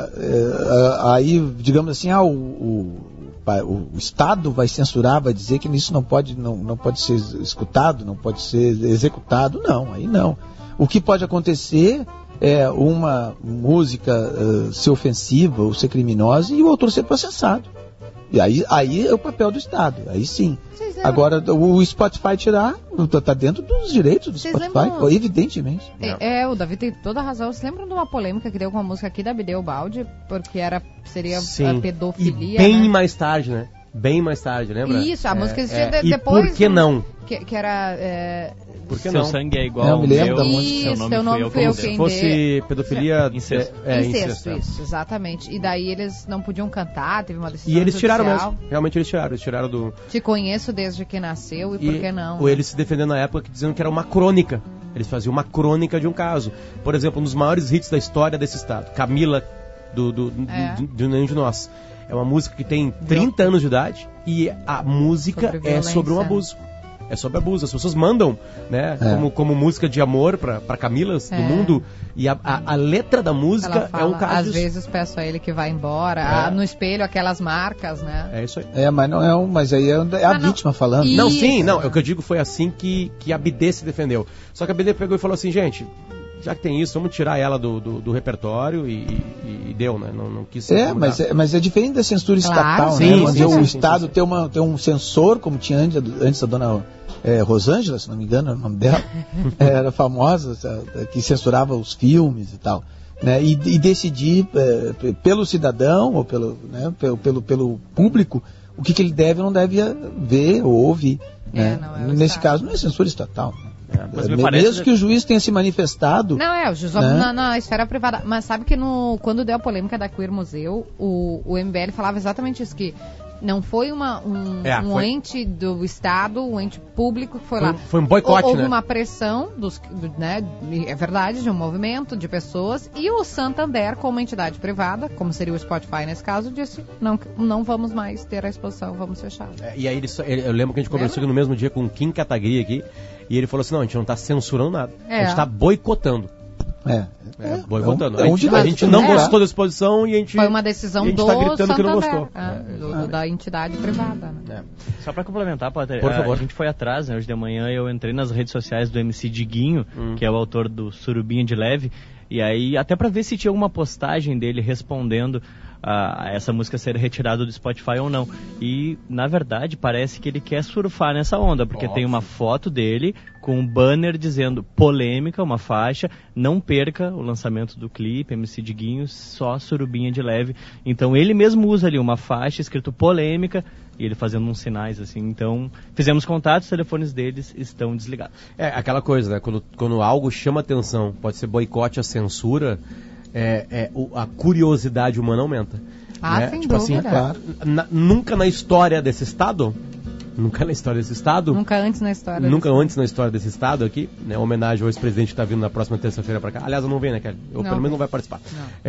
Aí, digamos assim, o Estado vai censurar, vai dizer que isso não pode ser escutado, não pode ser executado. Não, aí não. O que pode acontecer é uma música ser ofensiva ou ser criminosa e o autor ser processado. E aí é o papel do Estado, aí sim. Agora, o Spotify tirar, está dentro dos direitos do Spotify, evidentemente. O Davi tem toda a razão. Vocês lembram de uma polêmica que deu com a música aqui da Bideu Baldi? Porque seria a pedofilia, e bem mais tarde, né? Bem mais tarde, lembra? Isso, a música existia E depois. Por que não? Que era... Por que Seu não? sangue é igual Eu ao me lembro meu, da música. Seu nome foi eu quem Se fosse pedofilia... Incesto. Incesto, isso, exatamente. E daí eles não podiam cantar, teve uma decisão E eles tiraram judicial. mesmo. Realmente eles tiraram do... Te conheço desde que nasceu e por que não? Ou eles se defendendo na época dizendo que era uma crônica. Eles faziam uma crônica de um caso. Por exemplo, um dos maiores hits da história desse estado, Camila, do Nenhum de Nós. É uma música que tem 30 anos de idade e a música é sobre um abuso. É sobre abuso. As pessoas mandam, né, como música de amor pra Camilas do mundo. E a letra da música fala, é um caso às disso. vezes peço a ele que vá embora. No espelho, aquelas marcas, né? É isso aí. Mas não é mas aí é a vítima falando. Não, sim, não. É o que eu digo, foi assim que a BD se defendeu. Só que a BD pegou e falou assim, gente, já que tem isso, vamos tirar ela do repertório e deu, né? Não quis mas é diferente da censura estatal, sim, né? Onde o sim, Estado tem um censor, como tinha antes da dona Rosângela, se não me engano, é o nome dela, era famosa, que censurava os filmes e tal. Né? E decidir pelo cidadão ou pelo público o que ele deve ou não deve ver ou ouvir. Né? Nesse caso, não é censura estatal. Mas mesmo que o juiz tenha se manifestado... Não, o juiz na esfera privada. Mas sabe que quando deu a polêmica da Queer Museu, o MBL falava exatamente isso, que não foi um ente do Estado, um ente público que foi lá. Foi um boicote, houve uma pressão, né, é verdade, de um movimento de pessoas, e o Santander, como entidade privada, como seria o Spotify nesse caso, disse, não vamos mais ter a exposição, vamos fechar. E aí eu lembro que a gente conversou aqui no mesmo dia com o Kim Kataguiri aqui, e ele falou assim, não, a gente não está censurando nada, a gente está boicotando. Boicotando. A gente não gostou da exposição e a gente... Foi uma decisão do tá gritando Santander, que não gostou. Da entidade privada. Né? Só pra complementar, Potter, por favor. A gente foi atrás, né, hoje de manhã eu entrei nas redes sociais do MC Diguinho, que é o autor do Surubinha de Leve, e aí até pra ver se tinha alguma postagem dele respondendo a essa música ser retirada do Spotify ou não. E, na verdade, parece que ele quer surfar nessa onda, porque tem uma foto dele com um banner dizendo polêmica, uma faixa, não perca o lançamento do clipe, MC Diguinho, só Surubinha de Leve. Então ele mesmo usa ali uma faixa escrito polêmica, e ele fazendo uns sinais assim. Então fizemos contato, os telefones deles estão desligados. É aquela coisa, né? Quando algo chama atenção, pode ser boicote, a censura, a curiosidade humana aumenta. Né? Sem tipo dúvida. Assim, claro. Nunca na história desse estado, nunca antes na história desse estado aqui, né? Homenagem ao ex-presidente que está vindo na próxima terça-feira para cá. Aliás, eu não venho, né, Kelly? Pelo menos não vai participar.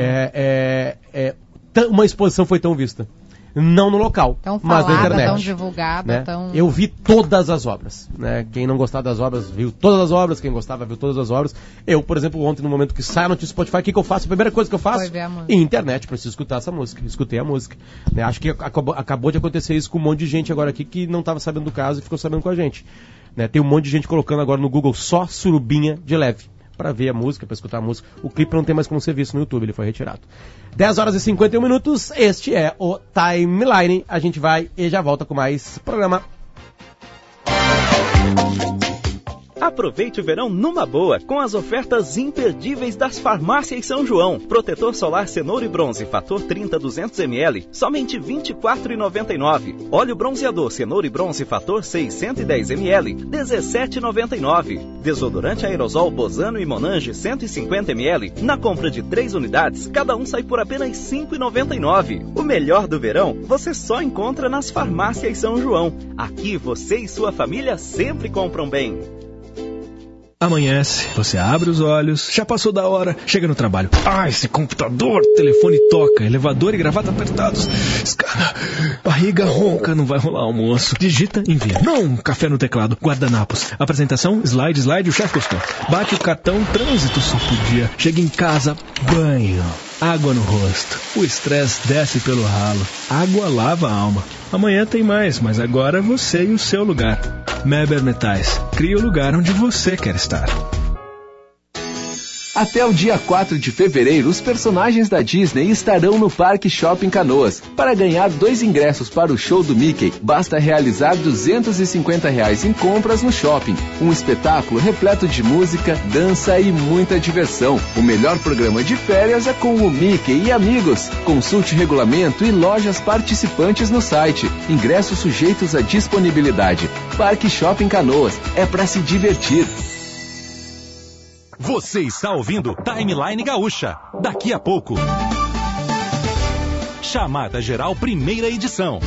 Uma exposição foi tão vista. Não no local, mas na internet. Tão divulgada, né? Eu vi todas as obras, né? Quem não gostava das obras, viu todas as obras. Quem gostava, viu todas as obras. Eu, por exemplo, ontem, no momento que sai a notícia do Spotify, o que eu faço? A primeira coisa que eu faço? Internet, preciso escutar essa música. Escutei a música. Né? Acho que acabou de acontecer isso com um monte de gente agora aqui que não estava sabendo do caso e ficou sabendo com a gente. Né? Tem um monte de gente colocando agora no Google só Surubinha de Leve, para ver a música, para escutar a música. O clipe não tem mais como ser visto no YouTube, ele foi retirado. 10 horas e 51 minutos, este é o Timeline. A gente vai e já volta com mais programa. Aproveite o verão numa boa, com as ofertas imperdíveis das Farmácias São João. Protetor solar cenoura e bronze, fator 30 200ml, somente R$ 24,99. Óleo bronzeador cenoura e bronze, fator 610ml, R$ 17,99. Desodorante aerosol Bozano e Monange 150ml, na compra de 3 unidades, cada um sai por apenas R$ 5,99. O melhor do verão, você só encontra nas Farmácias São João. Aqui você e sua família sempre compram bem. Amanhece, você abre os olhos, já passou da hora, chega no trabalho. Esse computador, telefone toca, elevador e gravata apertados. Escala, barriga ronca, não vai rolar almoço. Digita, envia. Não, café no teclado, guardanapos. Apresentação, slide, o chefe gostou. Bate o cartão, trânsito só podia. Chega em casa, banho. Água no rosto. O estresse desce pelo ralo. Água lava a alma. Amanhã tem mais, mas agora você e o seu lugar. Meber Metais. Cria o lugar onde você quer estar. Até o dia 4 de fevereiro, os personagens da Disney estarão no Parque Shopping Canoas. Para ganhar 2 ingressos para o show do Mickey, basta realizar R$250 em compras no shopping. Um espetáculo repleto de música, dança e muita diversão. O melhor programa de férias é com o Mickey e amigos. Consulte regulamento e lojas participantes no site. Ingressos sujeitos à disponibilidade. Parque Shopping Canoas. É para se divertir. Você está ouvindo Timeline Gaúcha. Daqui a pouco. Chamada Geral, primeira edição.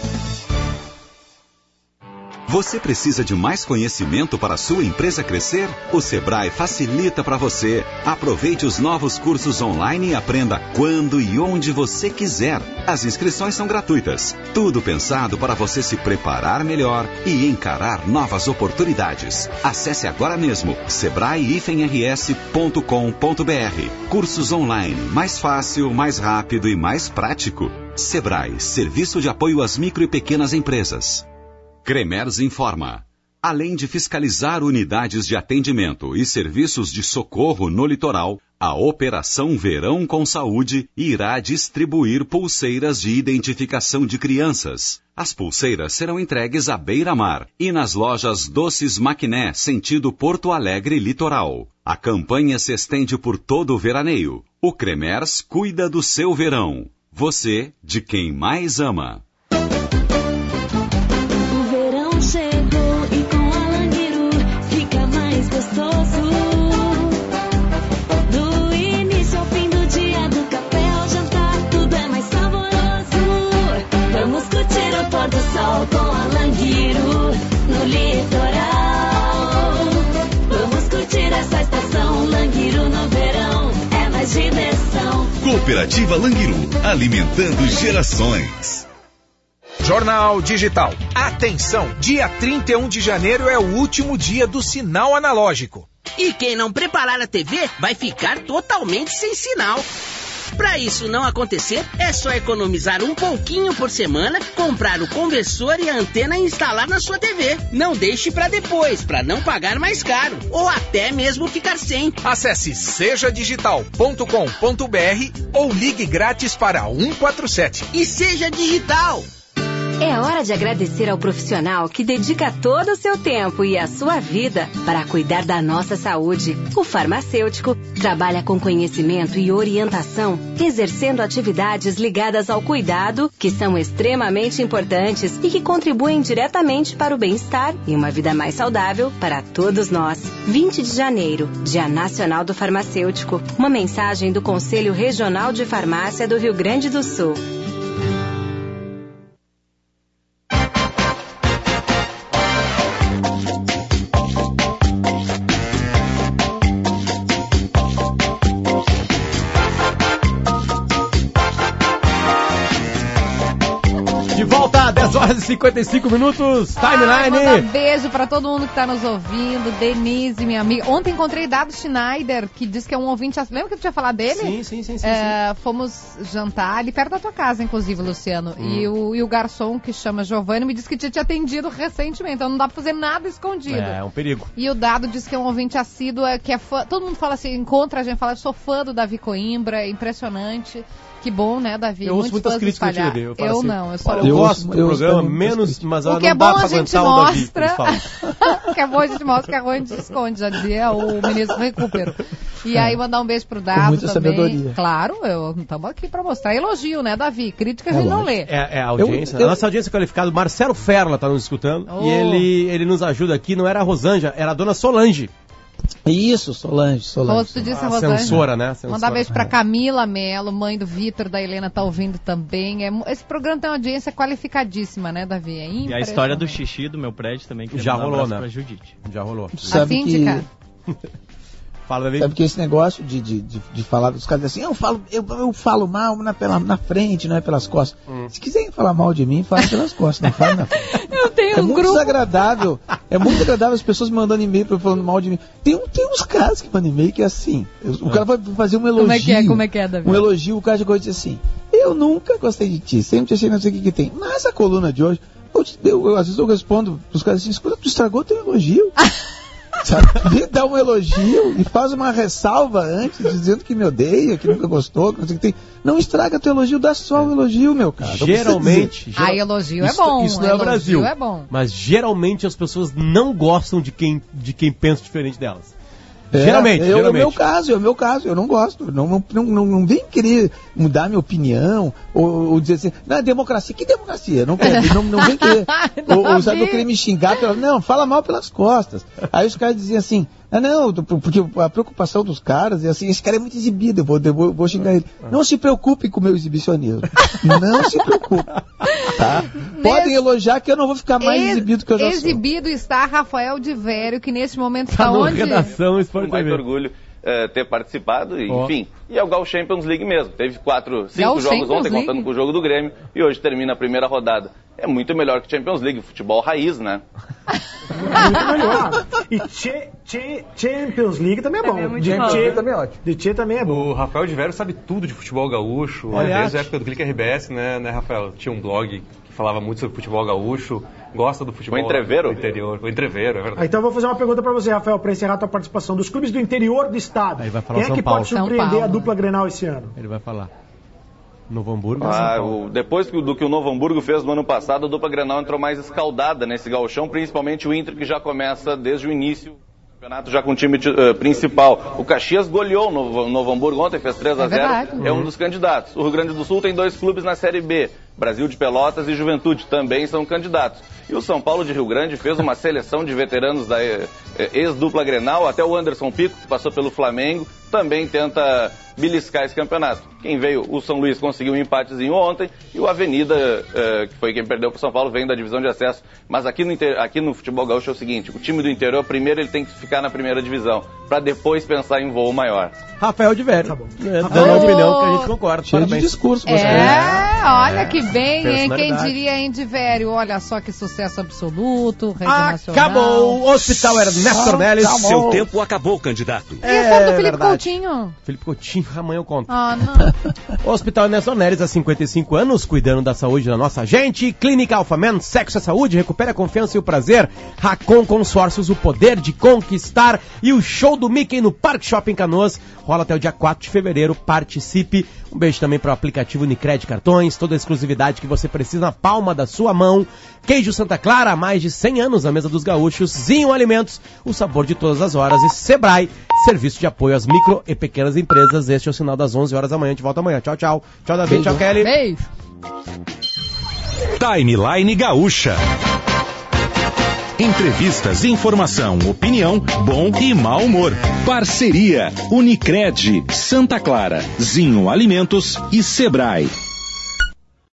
Você precisa de mais conhecimento para a sua empresa crescer? O Sebrae facilita para você. Aproveite os novos cursos online e aprenda quando e onde você quiser. As inscrições são gratuitas. Tudo pensado para você se preparar melhor e encarar novas oportunidades. Acesse agora mesmo sebrae-rs.com.br. Cursos online, mais fácil, mais rápido e mais prático. Sebrae, Serviço de Apoio às Micro e Pequenas Empresas. Cremers informa. Além de fiscalizar unidades de atendimento e serviços de socorro no litoral, a Operação Verão com Saúde irá distribuir pulseiras de identificação de crianças. As pulseiras serão entregues à beira-mar e nas lojas Doces Maquiné, sentido Porto Alegre Litoral. A campanha se estende por todo o veraneio. O Cremers cuida do seu verão. Você, de quem mais ama. Chegou e com a Languiru fica mais gostoso. Do início ao fim do dia, do café ao jantar, tudo é mais saboroso. Vamos curtir o pôr do sol com a Languiru no litoral. Vamos curtir essa estação, Languiru no verão, é mais diversão. Cooperativa Languiru, alimentando gerações. Jornal Digital. Atenção, dia 31 de janeiro é o último dia do sinal analógico. E quem não preparar a TV vai ficar totalmente sem sinal. Para isso não acontecer, é só economizar um pouquinho por semana, comprar o conversor e a antena e instalar na sua TV. Não deixe para depois, para não pagar mais caro, ou até mesmo ficar sem. Acesse sejadigital.com.br ou ligue grátis para 147. E seja digital! É hora de agradecer ao profissional que dedica todo o seu tempo e a sua vida para cuidar da nossa saúde. O farmacêutico trabalha com conhecimento e orientação, exercendo atividades ligadas ao cuidado, que são extremamente importantes e que contribuem diretamente para o bem-estar e uma vida mais saudável para todos nós. 20 de janeiro, Dia Nacional do Farmacêutico. Uma mensagem do Conselho Regional de Farmácia do Rio Grande do Sul. De volta, 10 horas e 55 minutos, Timeline. Manda um beijo pra todo mundo que tá nos ouvindo. Denise, minha amiga. Ontem encontrei Dado Schneider, que diz que é um ouvinte. Lembra que tu tinha falado dele? Sim. Fomos jantar ali perto da tua casa, inclusive, Luciano. E o garçom, que chama Giovanni, me disse que tinha te atendido recentemente. Então não dá pra fazer nada escondido. É um perigo. E o Dado diz que é um ouvinte assíduo, que é fã. Todo mundo fala assim, encontra a gente, fala, sou fã do Davi Coimbra, é impressionante. Que bom, né, Davi? Eu ouço muitas críticas que eu dei. Eu assim, não, eu gosto do programa, menos, mas o que é bom a gente mostra. O que é bom a gente mostra, o que é ruim a gente esconde, já dizia o ministro Recupero. E aí mandar um beijo pro Dado também. Sabedoria. Claro, estamos aqui pra mostrar elogio, né, Davi? Crítica a gente não lê. É a audiência. A nossa audiência qualificada, o Marcelo Ferla tá nos escutando. Oh. E ele nos ajuda aqui, não era a Rosângela, era a dona Solange. Isso, Solange. Tu disse a Rosângela. Censora, né? Mandar beijo pra Camila Melo, mãe do Vitor, da Helena, tá ouvindo também. Esse programa tem uma audiência qualificadíssima, né, Davi? É e a história do xixi do meu prédio também, que já rolou, né? Pra Judite. Já rolou. A síndica? Fala, Davi. Sabe que esse negócio de falar dos caras assim, eu falo mal na frente, não é pelas costas. Se quiserem falar mal de mim, fala pelas costas, não fala na frente. Eu tenho muito desagradável. É muito desagradável as pessoas mandando e-mail falando mal de mim. Tem uns caras que mandam e-mail que é assim. O cara vai fazer um elogio. Como é que é, Davi? Um elogio, o cara já diz assim, eu nunca gostei de ti, sempre achei não sei o que tem. Mas a coluna de hoje, às vezes eu respondo pros caras assim, escuta, tu estragou teu elogio. Sabe? Me dá um elogio e faz uma ressalva antes, dizendo que me odeia, que nunca gostou, que não sei o que tem. Não estraga teu elogio, dá só o elogio, meu cara. Geralmente... elogio é bom. Isso não é o Brasil. É bom. Mas geralmente as pessoas não gostam de quem pensa diferente delas. Geralmente. É o meu caso, eu não gosto. Não vem querer mudar minha opinião, ou dizer assim, não, é democracia, que democracia? Não quero, não vem querer. ou sabe, eu querer me xingar, não, fala mal pelas costas. Aí os caras diziam assim, porque a preocupação dos caras é assim, esse cara é muito exibido, eu vou xingar ele. Não se preocupe com o meu exibicionismo. Não se preocupe. Tá? Podem elogiar que eu não vou ficar mais exibido que eu já sou. Exibido está Rafael de Vério, que neste momento está onde? Redação Sport TV. Mais orgulho ter participado, enfim. E é o Gal Champions League mesmo. Teve 5 jogos ontem, contando com o jogo do Grêmio, e hoje termina a primeira rodada. É muito melhor que Champions League, futebol raiz, né? Muito melhor. E Champions League também é bom. Champions League também é ótimo. De Tchê também é bom. O Rafael de Vério sabe tudo de futebol gaúcho. Desde a época do Clique RBS, né, Rafael? Tinha um blog que falava muito sobre futebol gaúcho. Gosta do futebol do interior. O Entreveiro, é verdade. Então eu vou fazer uma pergunta pra você, Rafael, pra encerrar a tua participação. Dos clubes do interior do estado, aí vai falar quem é que pode surpreender a dupla Grenal esse ano? Ele vai falar. Novo Hamburgo. Depois do que o Novo Hamburgo fez no ano passado, a dupla Grenal entrou mais escaldada nesse gauchão, principalmente o Inter, que já começa desde o início do campeonato já com o time principal. O Caxias goleou o Novo Hamburgo ontem, fez 3-0, é um dos candidatos. O Rio Grande do Sul tem 2 clubes na Série B, Brasil de Pelotas e Juventude, também são candidatos. E o São Paulo de Rio Grande fez uma seleção de veteranos da ex-dupla Grenal, até o Anderson Pico, que passou pelo Flamengo, também tenta beliscar esse campeonato. Quem veio, o São Luís conseguiu um empatezinho ontem, e o Avenida, que foi quem perdeu para o São Paulo, vem da divisão de acesso. Mas aqui no futebol gaúcho é o seguinte, o time do interior, primeiro ele tem que ficar na primeira divisão, para depois pensar em voo maior. Rafael de Vério, dando a opinião que a gente concorda. Cheio de discurso. Olha que bem, hein? Quem diria, hein, de Vério? Olha só que sucesso absoluto, rede nacional. Acabou! Hospital Ernesto Ornelis. Seu tempo acabou, candidato. E a foto do Felipe Coutinho? Felipe Coutinho, amanhã eu conto. Não. Hospital Ernesto Ornelis, há 55 anos, cuidando da saúde da nossa gente. Clínica Alphaman, sexo é saúde, recupera a confiança e o prazer. Racon Consórcios, o poder de conquistar. E o show do Mickey no Parque Shopping Canoas rola até o dia 4 de fevereiro. Participe. Um beijo também para o aplicativo Unicred Cartões, toda a exclusividade que você precisa na palma da sua mão. Queijo Santa Clara, há mais de 100 anos na mesa dos gaúchos. Zinho Alimentos, o sabor de todas as horas. E Sebrae, serviço de apoio às micro e pequenas empresas. Este é o sinal das 11 horas da manhã. A gente volta amanhã. Tchau, tchau. Tchau, Davi. Tchau, Kelly. Beijo. Timeline Gaúcha. Entrevistas, informação, opinião, bom e mau humor. Parceria Unicred, Santa Clara, Zinho Alimentos e Sebrae.